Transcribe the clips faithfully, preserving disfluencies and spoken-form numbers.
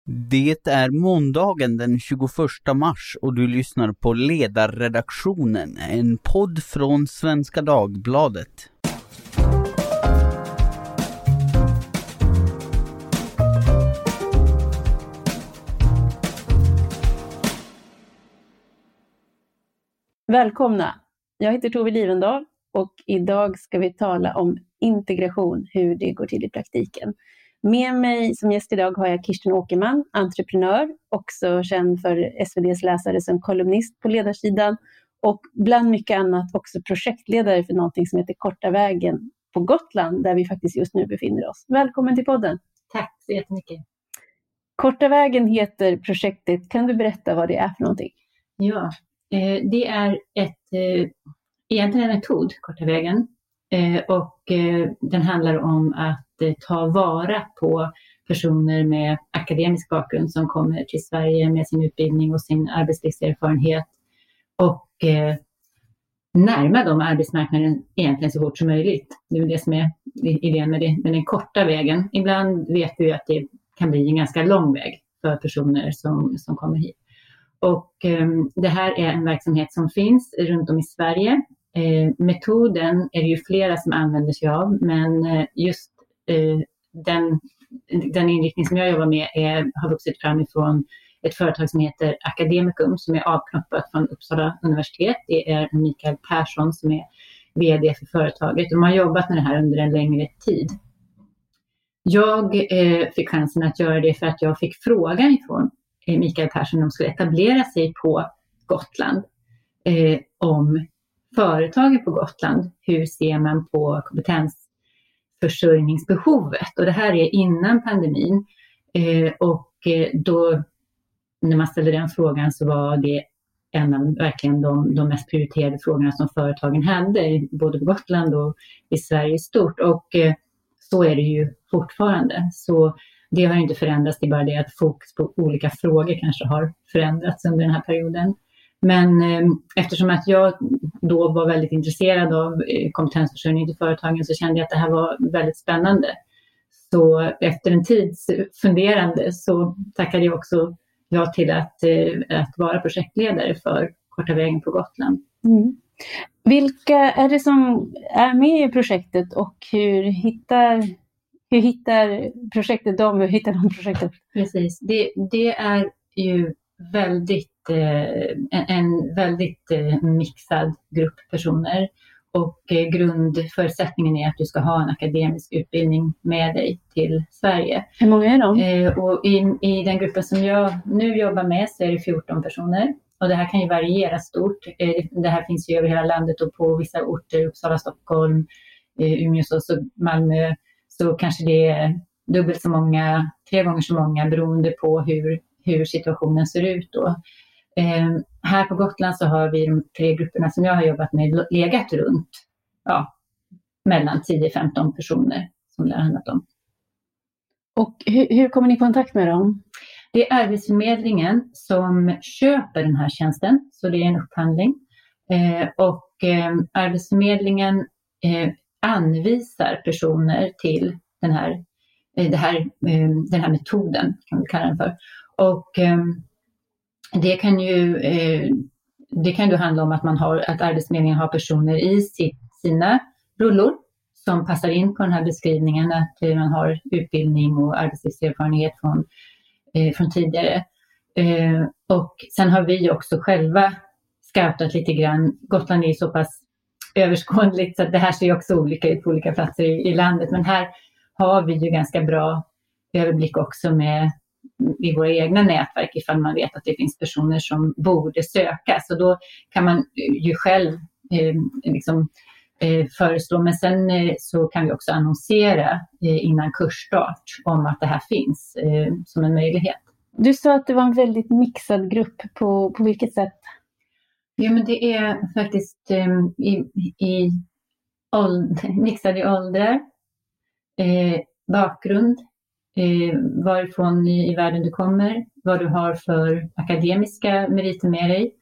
Det är måndagen den tjugoförsta mars och du lyssnar på Ledarredaktionen, en podd från Svenska Dagbladet. Välkomna! Jag heter Tove Livendal och idag ska vi tala om integration, hur det går till i praktiken. Med mig som gäst idag har jag Kirsten Åkerman, entreprenör, också känd för S V D:s läsare som kolumnist på ledarsidan och bland mycket annat också projektledare för någonting som heter Korta vägen på Gotland, där vi faktiskt just nu befinner oss. Välkommen till podden! Tack så jättemycket! Korta vägen heter projektet. Kan du berätta vad det är för någonting? Ja, det är ett, egentligen en metod, Korta vägen. Och den handlar om att ta vara på personer med akademisk bakgrund som kommer till Sverige med sin utbildning och sin arbetslivserfarenhet och närma dem arbetsmarknaden egentligen så fort som möjligt. Det är det som är idén med, det, med den korta vägen. Ibland vet vi att det kan bli en ganska lång väg för personer som, som kommer hit. Och eh, det här är en verksamhet som finns runt om i Sverige. Eh, metoden är det ju flera som använder sig av, men eh, just eh, den, den inriktning som jag jobbar med är, har vuxit fram ifrån ett företag som heter Academicum som är avknoppat från Uppsala universitet. Det är Mikael Persson som är vd för företaget och de har jobbat med det här under en längre tid. Jag eh, fick chansen att göra det för att jag fick frågan ifrån Mikael Persson om skulle etablera sig på Gotland eh, om företagen på Gotland. Hur ser man på kompetensförsörjningsbehovet? Och det här är innan pandemin. Eh, och eh, då när man ställde den frågan så var det en av verkligen de, de mest prioriterade frågorna som företagen hade. Både på Gotland och i Sverige stort. Och eh, så är det ju fortfarande. Så det har inte förändrats, det är bara det att fokus på olika frågor kanske har förändrats under den här perioden. Men eh, eftersom att jag då var väldigt intresserad av eh, kompetensförsörjning till företagen så kände jag att det här var väldigt spännande. Så efter en tids funderande så tackade jag också ja till att, eh, att vara projektledare för Korta vägen på Gotland. Mm. Vilka är det som är med i projektet och hur hittar... Hur hittar projektet dem? Hur hittar de projektet? Precis, det, det är ju väldigt, eh, en, en väldigt eh, mixad grupp personer. Och eh, grundförutsättningen är att du ska ha en akademisk utbildning med dig till Sverige. Hur många är de? Eh, och i, i den gruppen som jag nu jobbar med så är det fjorton personer. Och det här kan ju variera stort. Eh, det här finns ju över hela landet och på vissa orter, Uppsala, Stockholm, eh, Umeå, så, så Malmö. Så kanske det är dubbelt så många, tre gånger så många beroende på hur, hur situationen ser ut då. Eh, här på Gotland så har vi de tre grupperna som jag har jobbat med legat runt ja, mellan tio till femton personer som det har handlat om. Och hur, hur kommer ni i kontakt med dem? Det är Arbetsförmedlingen som köper den här tjänsten, så det är en upphandling. Eh, och eh, Arbetsförmedlingen eh, anvisar personer till den här, det här, den här metoden kan vi kalla den för. Och det kan ju det kan ju handla om att man har att Arbetsförmedlingen har personer i sina rullor som passar in på den här beskrivningen, att man har utbildning och arbetslivserfarenhet från, från tidigare. Och sen har vi också själva scoutat lite grann. Gotland är så pass överskådligt så att det här ser också olika ut på olika platser i, i landet. Men här har vi ju ganska bra överblick också med i våra egna nätverk ifall man vet att det finns personer som borde söka. Så då kan man ju själv eh, liksom, eh, föreslå. Men sen eh, så kan vi också annonsera eh, innan kursstart om att det här finns eh, som en möjlighet. Du sa att det var en väldigt mixad grupp. På, på vilket sätt? Ja, men det är faktiskt um, i, i åld- mixade i åldrar, eh, bakgrund, eh, varifrån i, i världen du kommer, vad du har för akademiska meriter med dig,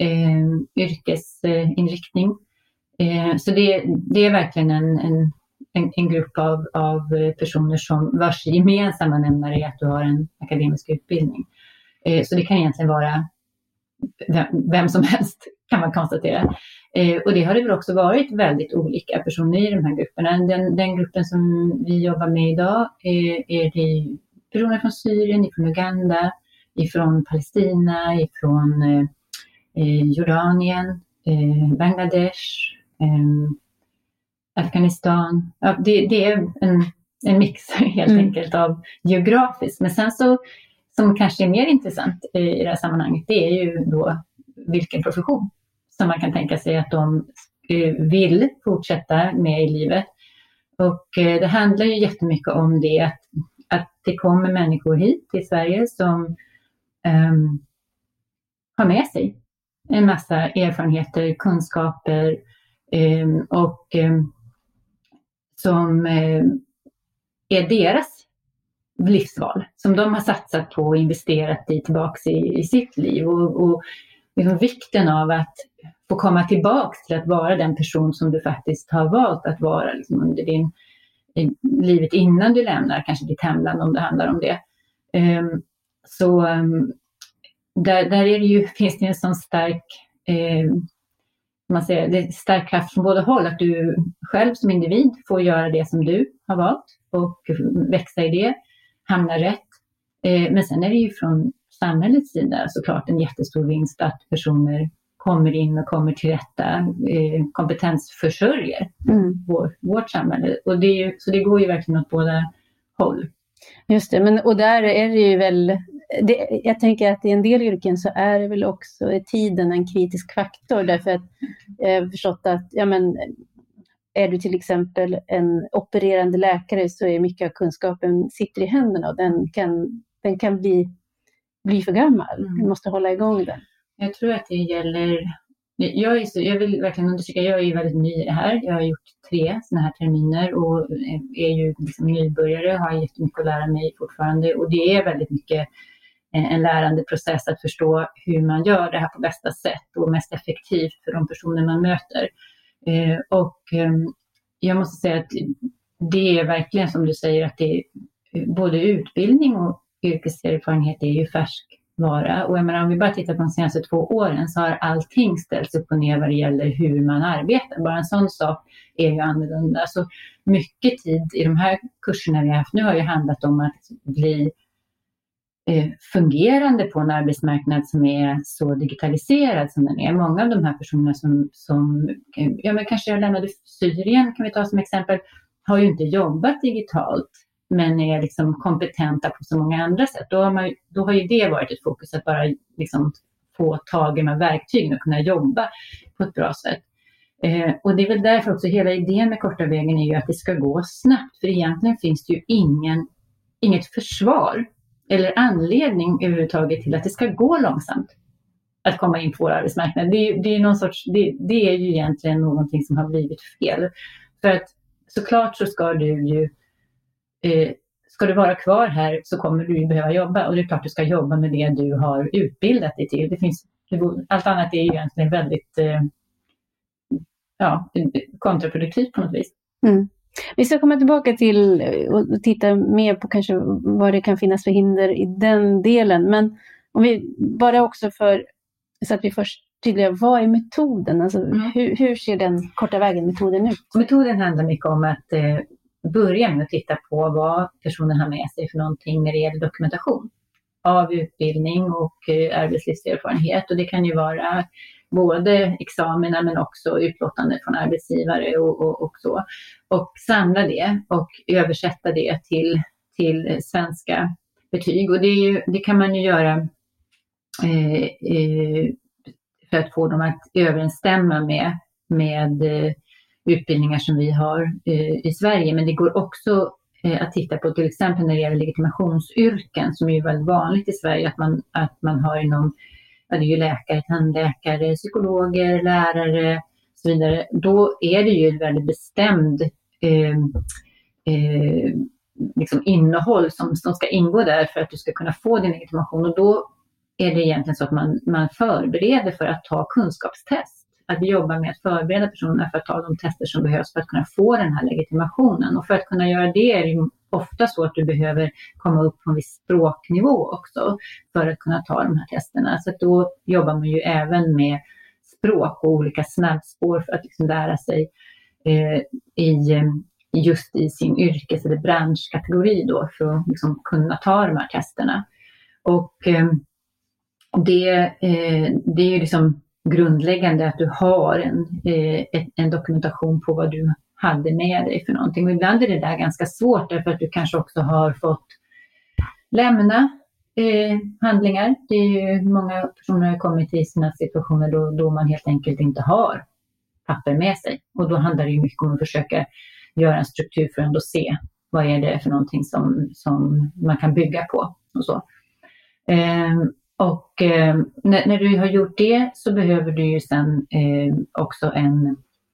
eh, yrkesinriktning. Eh, så det, det är verkligen en, en, en, en grupp av, av personer som vars gemensamma nämnare är att du har en akademisk utbildning. Eh, så det kan egentligen vara vem, vem som helst, kan man konstatera. Eh, och det har det väl också varit väldigt olika personer i de här grupperna. Den, den gruppen som vi jobbar med idag är, är det personer från Syrien, från Uganda, från Palestina, från eh, Jordanien, eh, Bangladesh, eh, Afghanistan. Ja, det, det är en, en mix helt mm. enkelt av geografiskt. Men sen så, som kanske är mer intressant i det här sammanhanget, det är ju då vilken profession som man kan tänka sig att de vill fortsätta med i livet. Och det handlar ju jättemycket om det, att, att det kommer människor hit till Sverige som um, har med sig en massa erfarenheter, kunskaper um, och um, som um, är deras livsval, som de har satsat på och investerat i tillbaka i, i sitt liv. Och, och liksom vikten av att få komma tillbaka till att vara den person som du faktiskt har valt att vara liksom under din, i livet innan du lämnar kanske ditt hemland, om det handlar om det. Um, så um, där, där är det ju, finns det en sån stark eh, man säger, det är stark kraft från båda håll, att du själv som individ får göra det som du har valt och växa i det, hamna rätt. Eh, men sen är det ju från samhällets sida såklart en jättestor vinst att personer kommer in och kommer till rätta, eh, kompetensförsörjer mm. vår, vårt samhälle. Och det är ju, så det går ju verkligen åt båda håll. Just det, men och där är det ju väl, det, jag tänker att i en del yrken så är det väl också är tiden en kritisk faktor, därför att jag har förstått att ja, men, är du till exempel en opererande läkare så är mycket av kunskapen sitter i händerna och den kan, den kan bli, bli för gammal. Mm. Du måste hålla igång den. Jag tror att det gäller, jag, är så, jag vill verkligen undersöka, jag är ju väldigt ny i det här. Jag har gjort tre sådana här terminer och är ju liksom nybörjare, har jättemycket att lära mig fortfarande. Och det är väldigt mycket en lärande process att förstå hur man gör det här på bästa sätt och mest effektivt för de personer man möter. Och jag måste säga att det är verkligen som du säger, att det är både utbildning och yrkeserfarenhet är ju färskvara. Och jag menar, om vi bara tittar på de senaste två åren så har allting ställts upp och ner vad det gäller hur man arbetar. Bara en sån sak är ju annorlunda. Så mycket tid i de här kurserna vi har haft nu har ju handlat om att bli eh, fungerande på en arbetsmarknad som är så digitaliserad som den är. Många av de här personerna som, som ja, men kanske jag lämnade Syrien, kan vi ta som exempel, har ju inte jobbat digitalt, men är liksom kompetenta på så många andra sätt. Då har, man, då har ju det varit ett fokus, att bara liksom få tag i med verktyg och kunna jobba på ett bra sätt. Eh, och det är väl därför också hela idén med korta vägen är ju att det ska gå snabbt. För egentligen finns det ju ingen, inget försvar eller anledning överhuvudtaget till att det ska gå långsamt att komma in på vår arbetsmarknad. Det, det, är någon sorts, det, det är ju egentligen någonting som har blivit fel. För att såklart så ska du ju Eh, ska du vara kvar här så kommer du ju behöva jobba, och det är klart du ska jobba med det du har utbildat dig till. Det finns, allt annat är ju egentligen väldigt eh, ja, kontraproduktivt på något vis. Mm. Vi ska komma tillbaka till och titta mer på kanske vad det kan finnas för hinder i den delen, men om vi bara också för så att vi först tydliggör, vad är metoden? Alltså, mm. hur, hur ser den korta vägen metoden ut? Metoden handlar mycket om att eh, börja med att titta på vad personen har med sig för någonting när det gäller dokumentation av utbildning och eh, arbetslivserfarenhet. Och det kan ju vara både examina men också utlåtande från arbetsgivare och, och, och så. Och samla det och översätta det till, till svenska betyg. Och det, är ju, det kan man ju göra eh, eh, för att få dem att överensstämma med, med eh, utbildningar som vi har eh, i Sverige. Men det går också eh, att titta på till exempel när det gäller legitimationsyrken, som är ju väldigt vanligt i Sverige, att man, att man har inom, ja, det är ju läkare, tandläkare, psykologer, lärare och så vidare. Då är det ju ett väldigt bestämd eh, eh, liksom innehåll som, som ska ingå där för att du ska kunna få din legitimation. Och då är det egentligen så att man, man förbereder för att ta kunskapstest. att vi jobbar med att förbereda personerna för att ta de tester som behövs för att kunna få den här legitimationen. Och för att kunna göra det är det ofta så att du behöver komma upp på en viss språknivå också för att kunna ta de här testerna. Så att då jobbar man ju även med språk och olika snabbspår för att liksom lära sig eh, i, just i sin yrkes- eller branschkategori då, för att liksom kunna ta de här testerna. Och eh, det, eh, det är ju liksom grundläggande att du har en, eh, en dokumentation på vad du hade med dig för någonting. Och ibland är det där ganska svårt därför att du kanske också har fått lämna eh, handlingar. Det är ju många personer som har kommit i sina situationer då, då man helt enkelt inte har papper med sig. Och då handlar det ju mycket om att försöka göra en struktur för att ändå se vad är det för någonting som, som man kan bygga på och så. Eh, och eh, när, när du har gjort det så behöver du ju sen eh, också en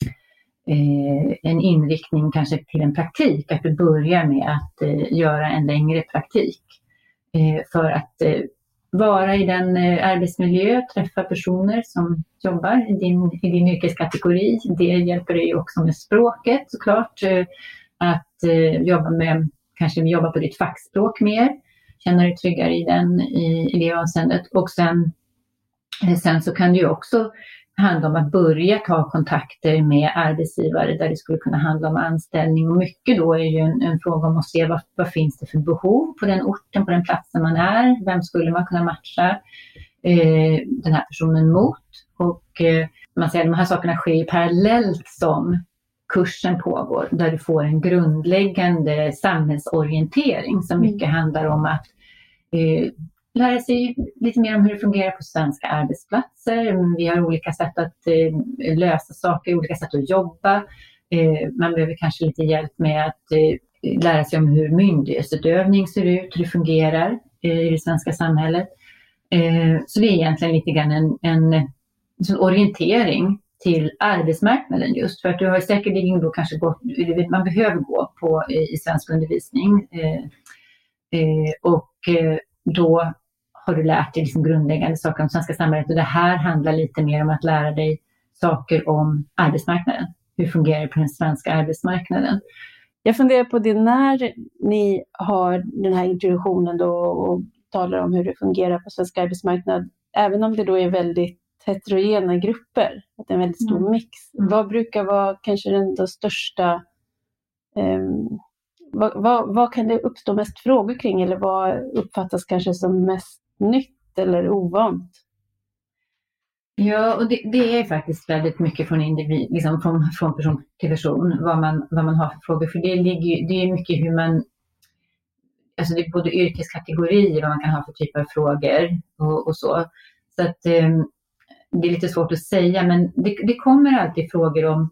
Eh, en inriktning kanske till en praktik, att du börjar med att eh, göra en längre praktik eh, för att eh, vara i den eh, arbetsmiljö, träffa personer som jobbar i din, i din yrkeskategori. Det hjälper dig också med språket såklart, eh, att eh, jobba med, kanske jobba på ditt fackspråk mer, känna dig tryggare i, den, i, i det avseendet. Och sen, eh, sen så kan du ju också handla om att börja ta kontakter med arbetsgivare där det skulle kunna handla om anställning. Och mycket då är ju en, en fråga om att se vad, vad finns det för behov på den orten, på den platsen man är. Vem skulle man kunna matcha eh, den här personen mot? Och eh, man säger att de här sakerna sker parallellt som kursen pågår, där du får en grundläggande samhällsorientering som mycket handlar om att eh, lära sig lite mer om hur det fungerar på svenska arbetsplatser. Vi har olika sätt att eh, lösa saker, olika sätt att jobba. Eh, man behöver kanske lite hjälp med att eh, lära sig om hur myndighetsutövning ser ut, hur det fungerar eh, i det svenska samhället. Eh, så det är egentligen lite grann en, en, en orientering till arbetsmarknaden, just för att du har säkerligen då kanske gått, man behöver gå på i, i svensk undervisning eh, eh, och eh, då har du lärt dig liksom grundläggande saker om svenska samhället, och det här handlar lite mer om att lära dig saker om arbetsmarknaden. Hur fungerar det på den svenska arbetsmarknaden? Jag funderar på det när ni har den här introduktionen då och talar om hur det fungerar på svenska arbetsmarknad, även om det då är väldigt heterogena grupper, att det är en väldigt stor mm. mix. Mm. Vad brukar vara kanske den då största, um, vad, vad, vad kan det uppstå mest frågor kring, eller vad uppfattas kanske som mest nytt eller ovant? Ja, och det, det är faktiskt väldigt mycket från individ, liksom från, från person till person, vad man, vad man har för frågor. För det, ligger, det är mycket hur man, alltså det är både yrkeskategorier, vad man kan ha för typer av frågor och, och så. Så att um, det är lite svårt att säga, men det, det kommer alltid frågor om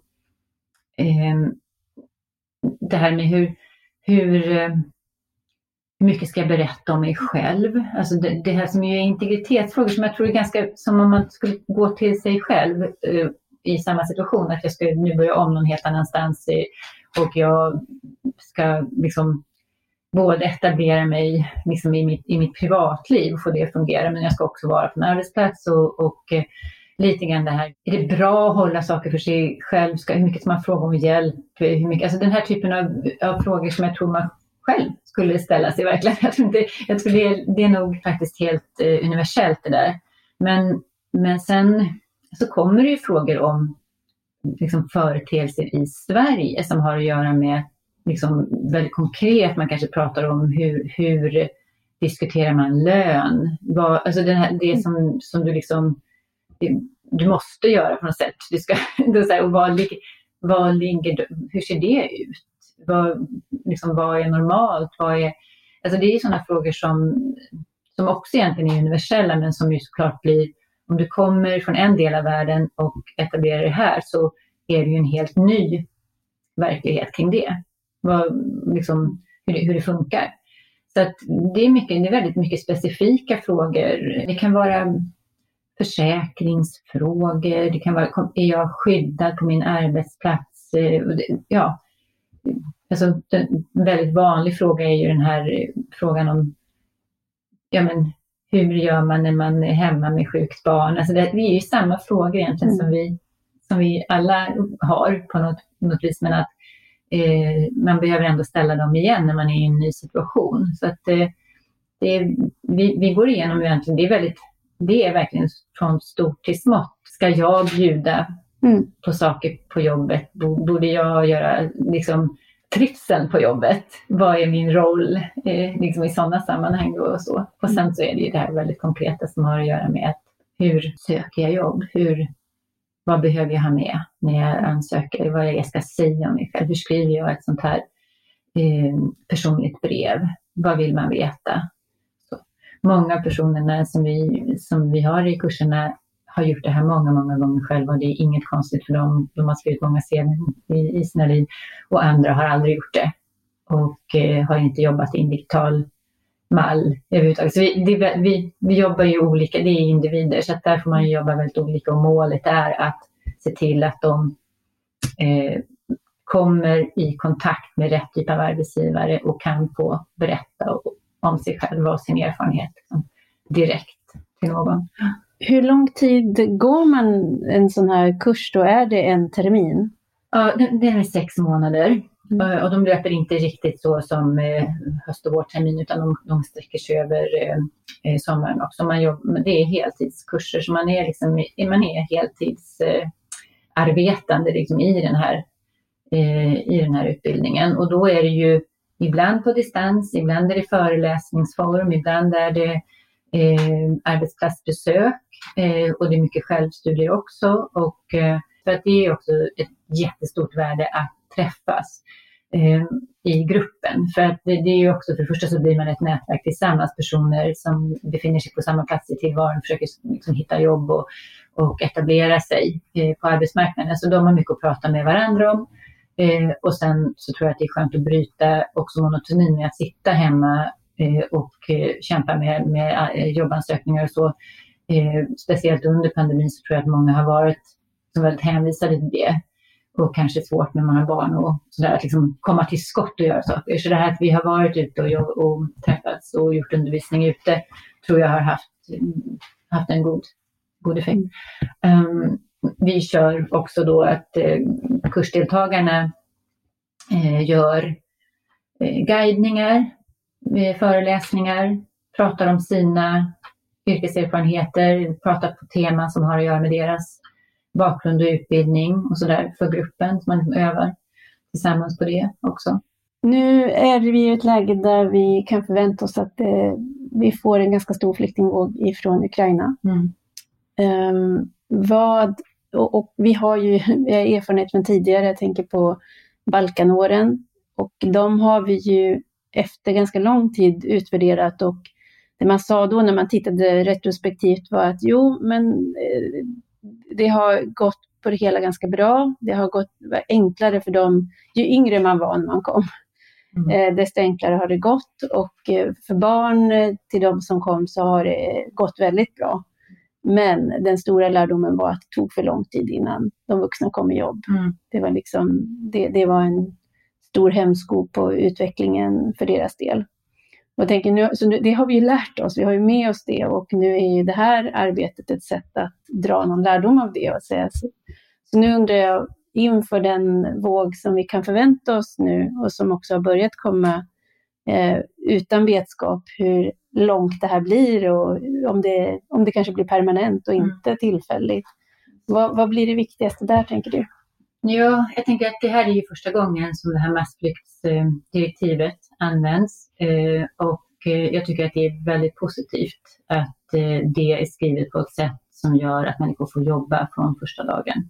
um, det här med hur, hur, um, hur mycket ska jag berätta om mig själv? Alltså det, det här som är integritetsfrågor som jag tror är ganska som om man skulle gå till sig själv uh, i samma situation. Att jag ska nu börja om någon helt annanstans och jag ska liksom både etablera mig liksom i, mitt, i mitt privatliv och få det att fungera, men jag ska också vara på en arbetsplats och, och uh, lite grann det här. Är det bra att hålla saker för sig själv? Ska, hur mycket ska man fråga om hjälp? Hur mycket, alltså den här typen av, av frågor som jag tror man själv skulle ställa sig verkligen. Jag tror, inte, jag tror det, är, det är nog faktiskt helt eh, universellt det där. Men, men sen så kommer det ju frågor om liksom, företeelser i Sverige som har att göra med liksom, väldigt konkret. Man kanske pratar om hur, hur diskuterar man lön? Vad, alltså den här, det som, som du liksom du måste göra på något sätt. Du ska, du säger, och vad, vad ligger, hur ser det ut? Vad, liksom, vad är normalt? Vad är, alltså det är sådana frågor som, som också egentligen är universella, men som ju såklart blir, om du kommer från en del av världen och etablerar det här, så är det ju en helt ny verklighet kring det. Vad, liksom, hur, det hur det funkar. Så att det är, mycket, det är väldigt mycket specifika frågor. Det kan vara försäkringsfrågor, det kan vara, är jag skyddad på min arbetsplats? Ja, alltså en väldigt vanlig fråga är ju den här frågan om ja, men, hur gör man när man är hemma med sjukt barn? Alltså det, det är ju samma frågor egentligen mm. som, vi, som vi alla har på något, något vis, men att eh, man behöver ändå ställa dem igen när man är i en ny situation. Så att eh, det är, vi, vi går igenom egentligen, det är, väldigt, det är verkligen från stort till smått. Ska jag bjuda mm. på saker på jobbet? Borde jag göra liksom trivseln på jobbet? Vad är min roll eh, liksom i sådana sammanhang och så? Och sen så är det ju det här väldigt konkreta som har att göra med att hur söker jag jobb? Hur, vad behöver jag ha med när jag ansöker? Vad jag ska säga om mig själv? Hur skriver jag ett sånt här eh, personligt brev? Vad vill man veta? Så. Många personerna som vi, som vi har i kurserna har gjort det här många, många gånger själva. Och det är inget konstigt för dem. De har skrivit många C V i, i sina liv. Och andra har aldrig gjort det. Och eh, har inte jobbat i en digital mall överhuvudtaget. Så vi, det, vi, vi jobbar ju olika, det är individer. Så att där får man ju jobba väldigt olika. Och målet är att se till att de eh, kommer i kontakt med rätt typ av arbetsgivare. Och kan få berätta om sig själva och sin erfarenhet liksom, direkt till någon. Hur lång tid går man en sån här kurs då? Är det en termin? Ja, det är sex månader. Mm. Och de löper inte riktigt så som eh, höst- och vårtermin, utan de, de sträcker sig över eh, sommaren också. Man jobbar, det är heltidskurser, så man är, liksom, man är heltidsarbetande eh, liksom, i, den här, eh, i den här utbildningen. Och då är det ju ibland på distans, ibland är det föreläsningsform, ibland är det eh, arbetsplatsbesök eh, och det är mycket självstudier också. Och, eh, för att det är också ett jättestort värde att träffas eh, i gruppen. För att det, det är ju också, för det första så blir man ett nätverk tillsammans, personer som befinner sig på samma plats i tillvaron, försöker liksom hitta jobb och, och etablera sig eh, på arbetsmarknaden. Så de har mycket att prata med varandra om. Eh, och sen så tror jag att det är skönt att bryta också monotonin med att sitta hemma eh, och eh, kämpa med, med eh, jobbansökningar och så. Eh, speciellt under pandemin så tror jag att många har varit så väldigt hänvisade till det. Och kanske svårt när man har barn och sådär, att liksom komma till skott och göra saker. Så det här att vi har varit ute och, jobb- och träffats och gjort undervisning ute tror jag har haft, haft en god, god effekt. Um, vi kör också då att eh, kursdeltagarna eh, gör eh, guidningar, eh, föreläsningar, pratar om sina yrkeserfarenheter, pratar på teman som har att göra med deras bakgrund och utbildning och sådär för gruppen, så man övar tillsammans på det också. Nu är vi i ett läge där vi kan förvänta oss att eh, vi får en ganska stor flyktingvåg ifrån Ukraina. Mm. Um, vad, och, och vi har ju vi har erfarenhet från tidigare, jag tänker på Balkanåren, och de har vi ju efter ganska lång tid utvärderat, och det man sa då när man tittade retrospektivt var att jo, men eh, det har gått på det hela ganska bra. Det har gått enklare för dem. Ju yngre man var när man kom, mm. eh, desto enklare har det gått. Och eh, för barn eh, till de som kom så har det gått väldigt bra. Men den stora lärdomen var att det tog för lång tid innan de vuxna kom i jobb. Mm. Det var liksom, det, det var en stor hämsko på utvecklingen för deras del. Och jag tänker nu, så nu, det har vi ju lärt oss, vi har ju med oss det, och nu är ju det här arbetet ett sätt att dra någon lärdom av det. Och säga. Så, så nu undrar jag, inför den våg som vi kan förvänta oss nu och som också har börjat komma eh, utan vetskap hur långt det här blir och om det, om det kanske blir permanent och inte mm. tillfälligt. Vad, vad blir det viktigaste där, tänker du? Ja, jag tänker att det här är ju första gången som det här massflyktsdirektivet används, och jag tycker att det är väldigt positivt att det är skrivet på ett sätt som gör att människor får jobba från första dagen.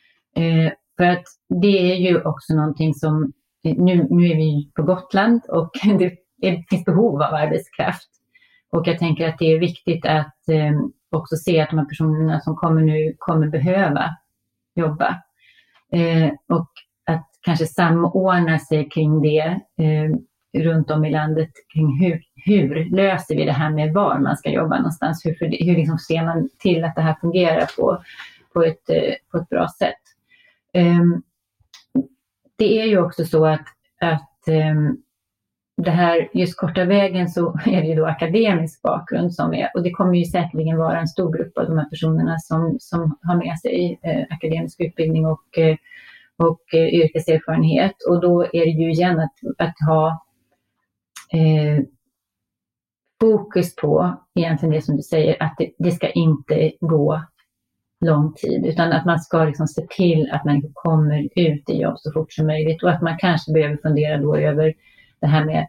För att det är ju också någonting som, nu, nu är vi på Gotland och det, det finns behov av arbetskraft, och jag tänker att det är viktigt att också se att de här personerna som kommer nu kommer behöva jobba. Eh, och att kanske samordna sig kring det eh, runt om i landet, kring hur, hur löser vi det här med var man ska jobba någonstans, hur, hur liksom ser man till att det här fungerar på, på, ett, eh, på ett bra sätt. Eh, det är ju också så att, att eh, det här, just korta vägen, så är det ju då akademisk bakgrund som är, och det kommer ju säkerligen vara en stor grupp av de här personerna som, som har med sig eh, akademisk utbildning och, eh, och eh, yrkeserfarenhet. Och då är det ju igen att, att ha eh, fokus på egentligen det som du säger, att det, det ska inte gå lång tid, utan att man ska liksom se till att man kommer ut i jobb så fort som möjligt, och att man kanske behöver fundera då över det här med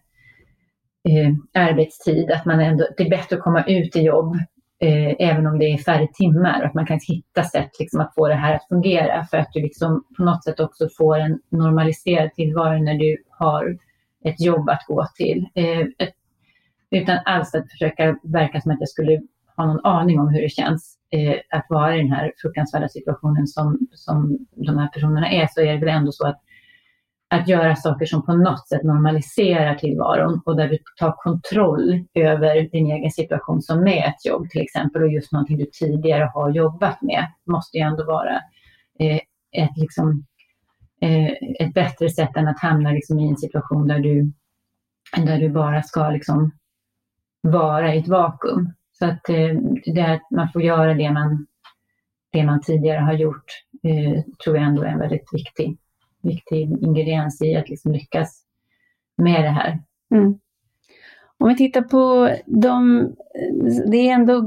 eh, arbetstid, att man ändå, det är bättre att komma ut i jobb eh, även om det är färre timmar, och att man kan hitta sätt liksom att få det här att fungera, för att du liksom på något sätt också får en normaliserad tillvaro när du har ett jobb att gå till, eh, ett, utan alls att försöka verka som att jag skulle ha någon aning om hur det känns eh, att vara i den här fruktansvärda situationen som, som de här personerna är, så är det väl ändå så att att göra saker som på något sätt normaliserar tillvaron, och där du tar kontroll över din egen situation som med ett jobb till exempel, och just någonting du tidigare har jobbat med, måste ju ändå vara eh, ett, liksom, eh, ett bättre sätt än att hamna liksom i en situation där du, där du bara ska liksom vara i ett vakuum. Så att eh, det att man får göra det man, det man tidigare har gjort eh, tror jag ändå är en väldigt viktig viktig ingrediens i att liksom lyckas med det här. Mm. Om vi tittar på de, det är ändå,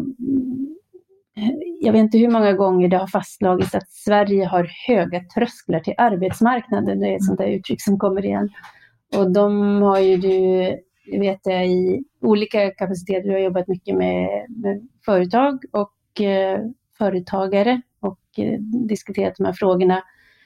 jag vet inte hur många gånger det har fastslagits att Sverige har höga trösklar till arbetsmarknaden. Det är ett sånt där uttryck som kommer igen. Och de har ju du, vet jag, i olika kapaciteter. Du har jobbat mycket med, med företag och eh, företagare och eh, diskuterat de här frågorna.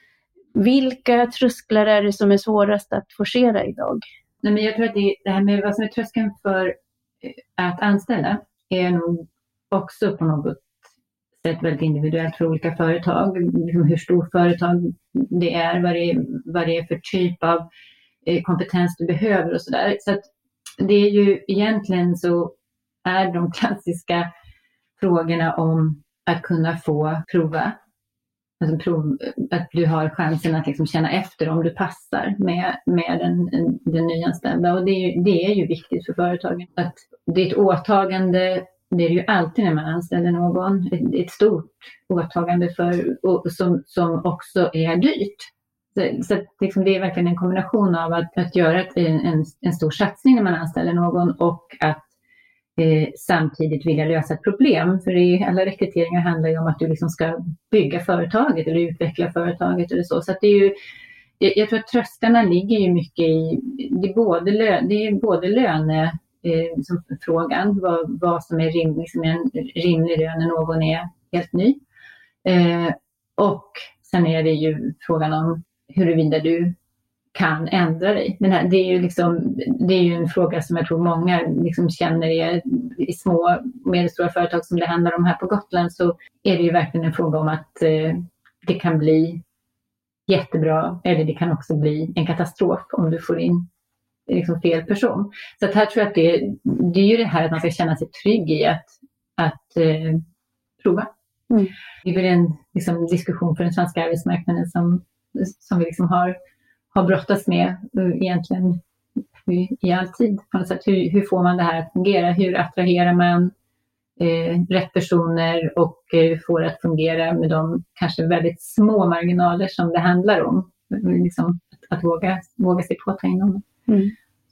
Vilka trösklar är det som är svårast att forcera idag? Nej, men jag tror att det, det här med vad som är tröskeln för att anställa är nog också på något sätt väldigt individuellt för olika företag. Hur stor företag det är, vad det är, vad det är för typ av kompetens du behöver och sådär. Så att det är ju egentligen så är de klassiska frågorna om att kunna få prova. Alltså prov, att du har chansen att liksom känna efter om du passar med, med den, den nyanställda. Och det är, ju, det är ju viktigt för företagen. Att det är ett åtagande, det är ju alltid när man anställer någon. Ett, ett stort åtagande för, och, som, som också är dyrt. Så, så att liksom det är verkligen en kombination av att, att göra ett, en, en stor satsning när man anställer någon, och att Eh, samtidigt vilja lösa ett problem. För det, alla rekryteringar handlar ju om att du liksom ska bygga företaget eller utveckla företaget eller så. Så att det är ju, jag, jag tror att trösklarna ligger ju mycket i, det är både, lö, det är både löne eh, som frågan, vad, vad som är rim, liksom en rimlig lön när någon är helt ny. Eh, och sen är det ju frågan om huruvida du kan ändra dig. Men här, det är ju liksom, det är ju en fråga som jag tror många liksom känner i, i små och medelstora företag som det handlar om här på Gotland, så är det ju verkligen en fråga om att eh, det kan bli jättebra, eller det kan också bli en katastrof om du får in liksom fel person. Så att här tror jag att det, det är ju det här att man ska känna sig trygg i att, att eh, prova. Mm. Det är väl en liksom, diskussion för den svenska arbetsmarknaden som, som vi liksom har har brottats med egentligen i all tid. På något sätt. Hur, hur får man det här att fungera? Hur attraherar man eh, rätt personer och eh, får det att fungera med de kanske väldigt små marginaler som det handlar om. Liksom, att, att våga, våga sig på att ta in dem. Mm.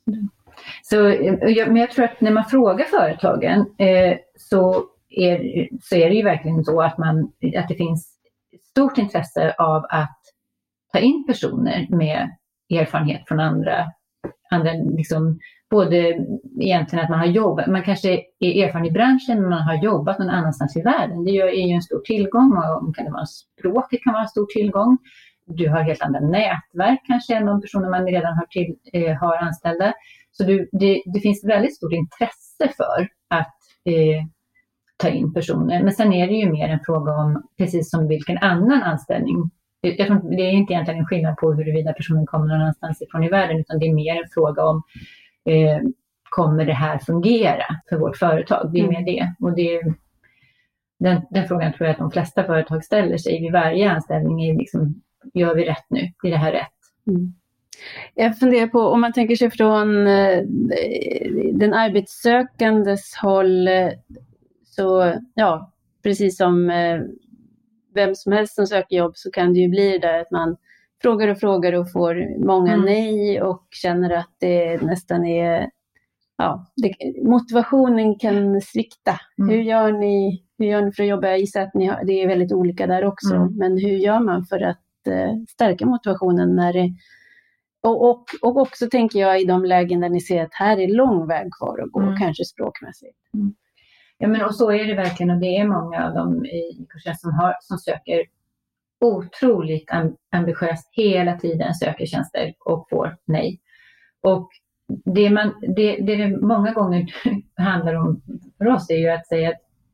Så, jag, men jag tror att när man frågar företagen eh, så, är, så är det ju verkligen så att, man, att det finns stort intresse av att ta in personer med erfarenhet från andra, andra liksom, både egentligen att man har jobbat, man kanske är erfaren i branschen men man har jobbat någon annanstans i världen. Det är ju en stor tillgång, och kan det vara språket kan vara en stor tillgång. Du har helt andra nätverk kanske än de personer man redan har, till, eh, har anställda. Så du, det, det finns väldigt stort intresse för att eh, ta in personer. Men sen är det ju mer en fråga om, precis som vilken annan anställning. Jag tror, det är inte egentligen en skillnad på huruvida personen kommer någon annanstans ifrån i världen, utan det är mer en fråga om eh, kommer det här fungera för vårt företag? Det är mer det. Och det är, den, den frågan tror jag att de flesta företag ställer sig vid varje anställning. Är liksom, gör vi rätt nu? Är det här rätt? Mm. Jag funderar på om man tänker sig från eh, den arbetssökandes håll, eh, så ja, precis som eh, vem som helst som söker jobb, så kan det ju bli där att man frågar och frågar och får många mm. nej och känner att det nästan är, ja, det, motivationen kan svikta. Mm. Hur gör ni, hur gör ni för att jobba? Jag gissar att ni har, det är väldigt olika där också, mm. men hur gör man för att eh, stärka motivationen när det, och, och, och också tänker jag i de lägen där ni ser att här är lång väg kvar att gå, mm. kanske språkmässigt. Mm. Ja, men och så är det verkligen, och det är många av dem i kursen som, har, som söker otroligt ambitiöst hela tiden, söker tjänster och får nej. Och det, man, det, det det många gånger handlar om för oss är ju att säga att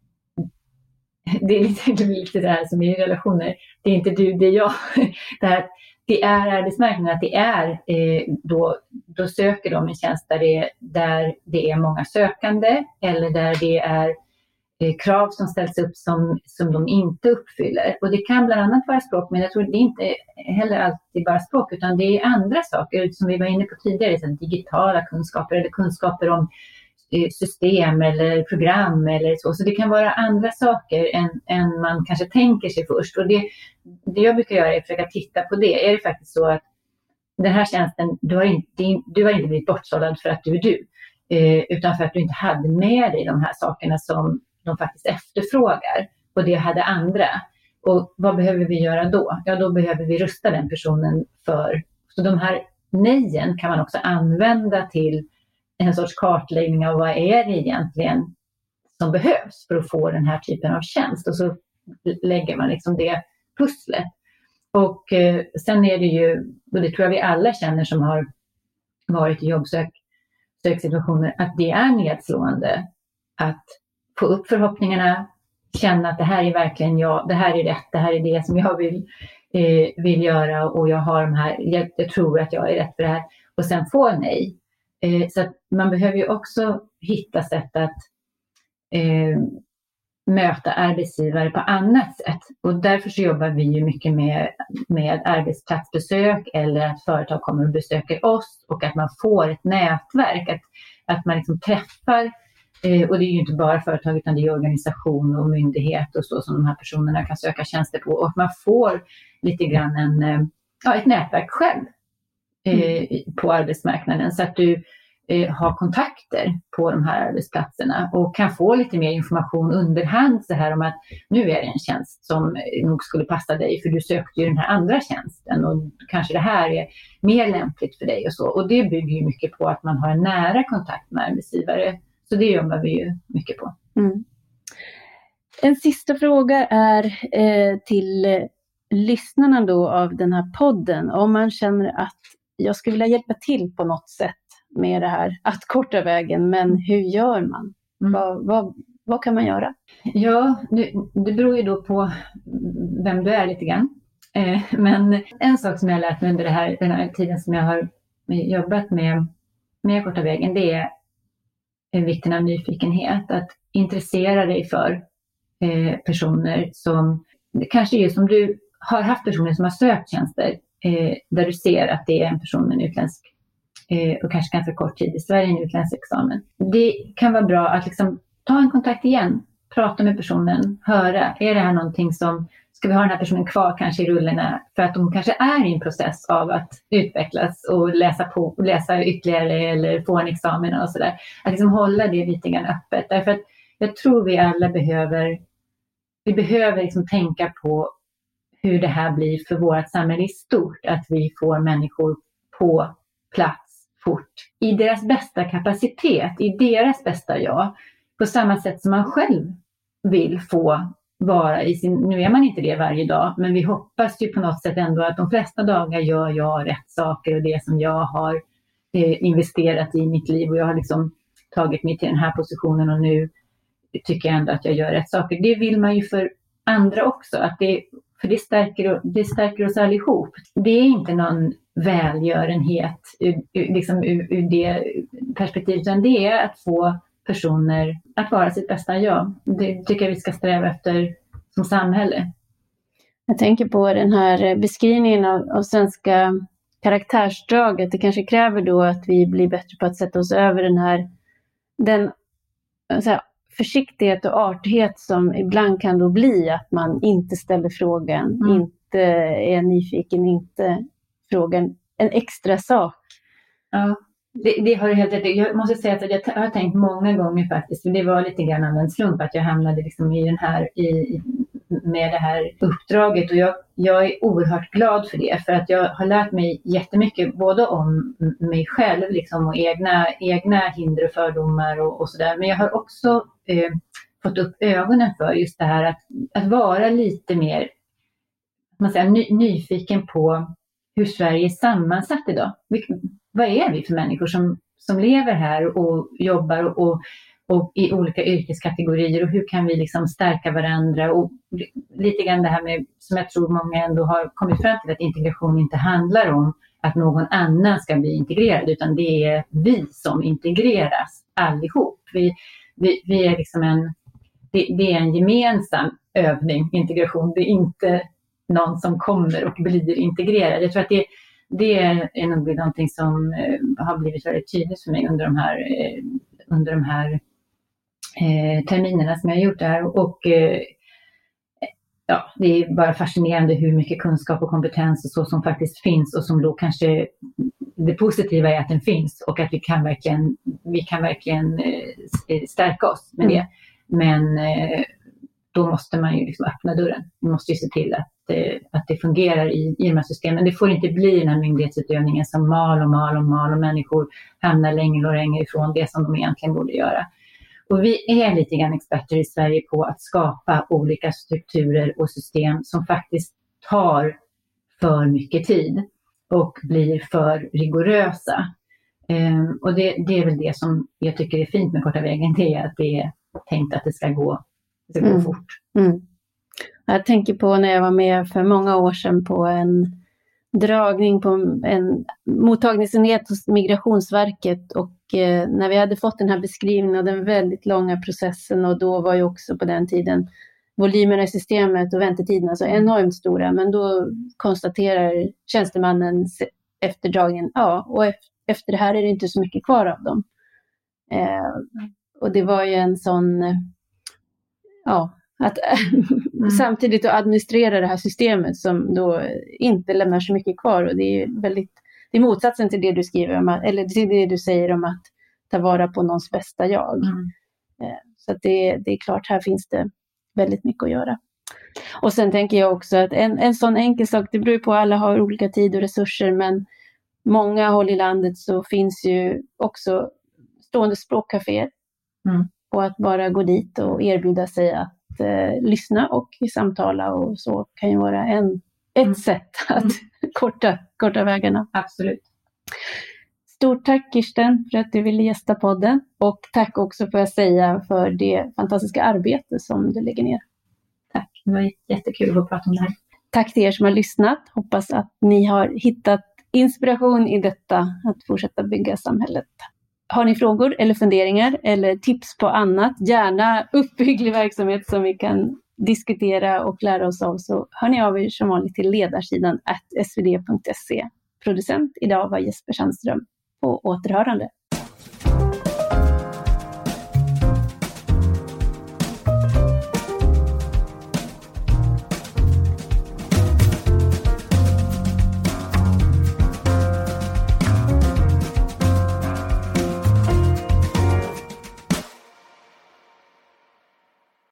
det är lite, lite det här som är i relationer, det är inte du, det är jag. Det här, det är arbetsmarknaden, att det är eh, då, då söker de en tjänst där det, där det är många sökande eller där det är eh, krav som ställs upp som, som de inte uppfyller. Och det kan bland annat vara språk, men jag tror det är inte heller alltid bara språk, utan det är andra saker som vi var inne på tidigare, så digitala kunskaper eller kunskaper om eh, system eller program eller så. Så det kan vara andra saker än, än man kanske tänker sig först. Och det, det jag brukar göra är att försöka titta på det. Är det faktiskt så att den här tjänsten, du har inte, du har inte blivit bortsållad för att du är du, eh, utan för att du inte hade med dig de här sakerna som de faktiskt efterfrågar, och det hade andra. Och vad behöver vi göra då? Ja, då behöver vi rusta den personen för. Så de här nejen kan man också använda till en sorts kartläggning av vad är det egentligen som behövs för att få den här typen av tjänst. Och så lägger man liksom det pusslet. Och eh, sen är det ju, och det tror jag vi alla känner som har varit i jobbsöksituationer, att det är nedslående att få upp förhoppningarna, känna att det här är verkligen jag, det här är rätt, det här är det som jag vill, eh, vill göra, och jag har de här, jag, jag tror att jag är rätt för det här, och sen få nej. Eh, så att man behöver ju också hitta sätt att eh, möta arbetsgivare på annat sätt. Och därför så jobbar vi ju mycket med, med arbetsplatsbesök, eller att företag kommer och besöker oss och att man får ett nätverk, att, att man liksom träffar, eh, och det är ju inte bara företag utan det är organisation och myndighet och så som de här personerna kan söka tjänster på, och man får lite grann en, ja, ett nätverk själv eh, mm. på arbetsmarknaden, så att du eh, har kontakter på de här arbetsplatserna och kan få lite mer information underhand så här om att nu är det en tjänst som nog skulle passa dig, för du sökte ju den här andra tjänsten och kanske det här är mer lämpligt för dig och så. Och det bygger ju mycket på att man har en nära kontakt med arbetsgivare. Så det jobbar vi ju mycket på. Mm. En sista fråga är eh, till eh, lyssnarna då av den här podden. Om man känner att jag skulle vilja hjälpa till på något sätt med det här, att korta vägen, men hur gör man? Mm. Vad, vad, vad kan man göra? Ja, det, det beror ju då på vem du är lite grann. Eh, men en sak som jag har lärt mig under det här, den här tiden som jag har jobbat med, med korta vägen, det är vikten av nyfikenhet. Att intressera dig för eh, personer som, kanske just som du har haft personer som har sökt tjänster eh, där du ser att det är en person med en utländsk eh, och kanske ganska kort tid i Sverige, en utländsk examen. Det kan vara bra att liksom ta en kontakt igen, prata med personen, höra, är det här någonting som, ska vi ha den här personen kvar kanske i rullorna för att de kanske är i en process av att utvecklas och läsa på, läsa ytterligare eller få en examen och sådär. Att liksom hålla det lite grann öppet, därför att jag tror vi alla behöver, vi behöver liksom tänka på hur det här blir för vårt samhälle i stort, att vi får människor på plats fort, i deras bästa kapacitet, i deras bästa jag, på samma sätt som man själv vill få vara i sin, nu är man inte det varje dag, men vi hoppas ju på något sätt ändå att de flesta dagar gör jag rätt saker och det som jag har eh, investerat i mitt liv, och jag har liksom tagit mig till den här positionen och nu tycker jag ändå att jag gör rätt saker. Det vill man ju för andra också, att det, för det stärker, det stärker oss allihop. Det är inte någon välgörenhet liksom ur, ur det perspektivet, utan det är att få personer att vara sitt bästa jag. Det tycker jag vi ska sträva efter som samhälle. Jag tänker på den här beskrivningen av, av svenska karaktärsdrag, att det kanske kräver då att vi blir bättre på att sätta oss över den här den så här, försiktighet och artighet som ibland kan då bli att man inte ställer frågan, mm. inte är nyfiken, inte frågar en extra sak. Ja, det, det har du helt rätt. Jag måste säga att jag har tänkt många gånger faktiskt, för det var lite grann av en slump att jag hamnade liksom i den här i, med det här uppdraget, och jag, jag är oerhört glad för det, för att jag har lärt mig jättemycket både om mig själv liksom, och egna, egna hinder och fördomar och, och sådär, men jag har också eh, fått upp ögonen för just det här att, att vara lite mer man säger, ny, nyfiken på hur Sverige är sammansatt idag. Vilka, vad är vi för människor som, som lever här och jobbar och, och i olika yrkeskategorier, och hur kan vi liksom stärka varandra, och lite grann det här med, som jag tror många ändå har kommit fram till, att integration inte handlar om att någon annan ska bli integrerad, utan det är vi som integreras allihop. Vi, vi, vi är liksom en, det, det är en gemensam övning, integration. Det är inte någon som kommer och blir integrerad. Jag tror att det, det är nog någonting som eh, har blivit väldigt tydligt för mig under de här, eh, under de här eh, terminerna som jag har gjort där. Och eh, ja, det är bara fascinerande hur mycket kunskap och kompetens och så som faktiskt finns, och som då kanske det positiva är att den finns och att vi kan verkligen, vi kan verkligen eh, stärka oss med det. Mm. Men eh, då måste man ju liksom öppna dörren. Vi måste ju se till att Det, att det fungerar i, i de här systemen. Det får inte bli den här myndighetsutövningen som mal och mal och mal och människor hamnar längre och längre ifrån det som de egentligen borde göra. Och vi är lite grann experter i Sverige på att skapa olika strukturer och system som faktiskt tar för mycket tid och blir för rigorösa. Um, och det, det är väl det som jag tycker är fint med Korta vägen, det är att det är tänkt att det ska gå, det ska gå mm. fort. Mm. Jag tänker på när jag var med för många år sedan på en dragning på en mottagningsenhet hos Migrationsverket, och eh, när vi hade fått den här beskrivningen av den väldigt långa processen, och då var ju också på den tiden volymerna i systemet och väntetiderna så enormt stora, men då konstaterar tjänstemannen efter dragningen, ja, och efter det här är det inte så mycket kvar av dem. Eh, och det var ju en sån, ja, att mm. samtidigt att administrera det här systemet som då inte lämnar så mycket kvar, och det är väldigt, det är motsatsen till det du skriver om, eller till det du säger om att ta vara på någons bästa jag. Mm. Så att det, det är klart, här finns det väldigt mycket att göra. Och sen tänker jag också att en, en sån enkel sak, det beror på att alla har olika tid och resurser, men många håll i landet så finns ju också stående språkcaféer. Mm. Och att bara gå dit och erbjuda sig att Eh, lyssna och samtala och så kan ju vara en, ett mm. sätt att mm. korta, korta vägarna. Absolut. Stort tack Kirsten för att du ville gästa podden, och tack också får jag säga för det fantastiska arbete som du lägger ner. Tack, det var jättekul att prata om det här. Tack till er som har lyssnat. Hoppas att ni har hittat inspiration i detta att fortsätta bygga samhället. Har ni frågor eller funderingar eller tips på annat, gärna uppbygglig verksamhet som vi kan diskutera och lära oss av, så hör ni av er som vanligt till ledarsidan at svd punkt se. Producent idag var Jesper Sandström. På återhörande.